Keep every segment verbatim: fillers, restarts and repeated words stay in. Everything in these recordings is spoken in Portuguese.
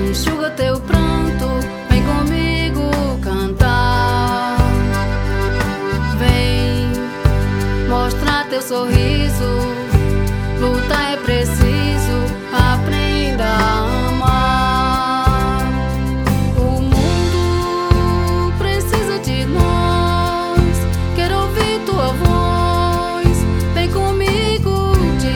enxuga teu pranto, vem comigo cantar. Vem mostrar teu sorriso, lutar é preciso, aprenda a amar. O mundo precisa de nós, quero ouvir tua voz, vem comigo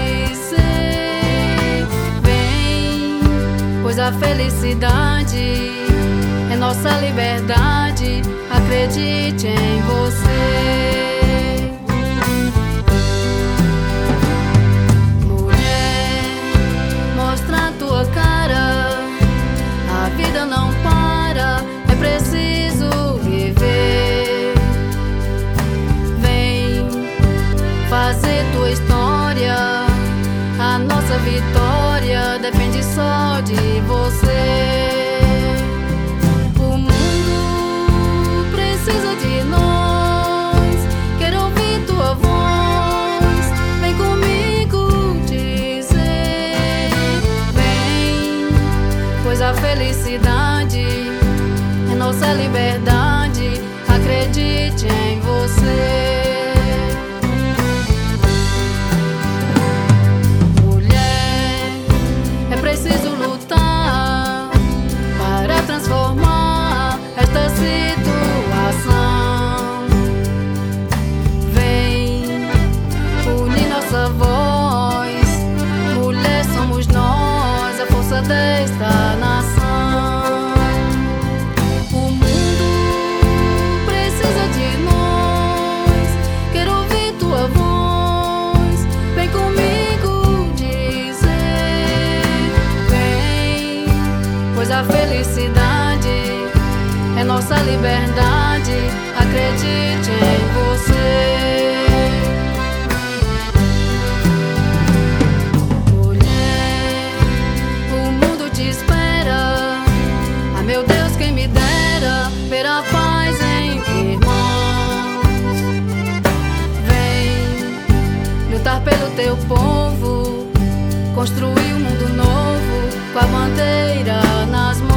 dizer. Vem, pois a felicidade é nossa liberdade, acredite em você. Não para, é preciso viver. Vem fazer tua história, a nossa vitória depende só de você. O mundo precisa de nós, quero ouvir tua voz, vem comigo dizer. Vem, pois a felicidade é nossa liberdade, acredite em você. Mulher, é preciso lutar para transformar esta situação. Vem unir nossa voz, mulher somos nós, a força desta nação. Pois a felicidade é nossa liberdade, acredite em você. Mulher, o mundo te espera, ah meu Deus, quem me dera ver a paz entre irmãos. Vem lutar pelo teu povo, construir um mundo novo com a bandeira nas mãos.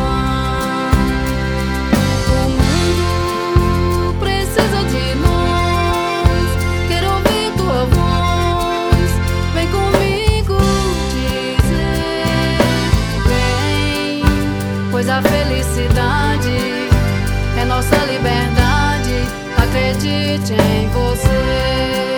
O mundo precisa de nós, quero ouvir tua voz, vem comigo dizer. Vem, pois a felicidade é nossa liberdade, acredite em você.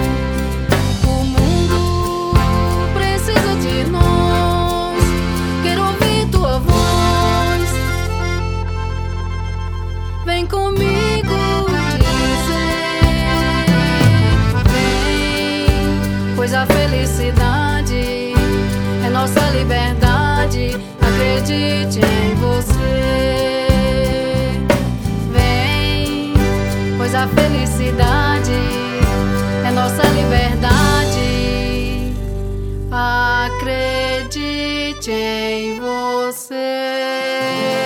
Vem comigo dizer. Vem, pois a felicidade é nossa liberdade, acredite em você. Vem, pois a felicidade é nossa liberdade, acredite em você.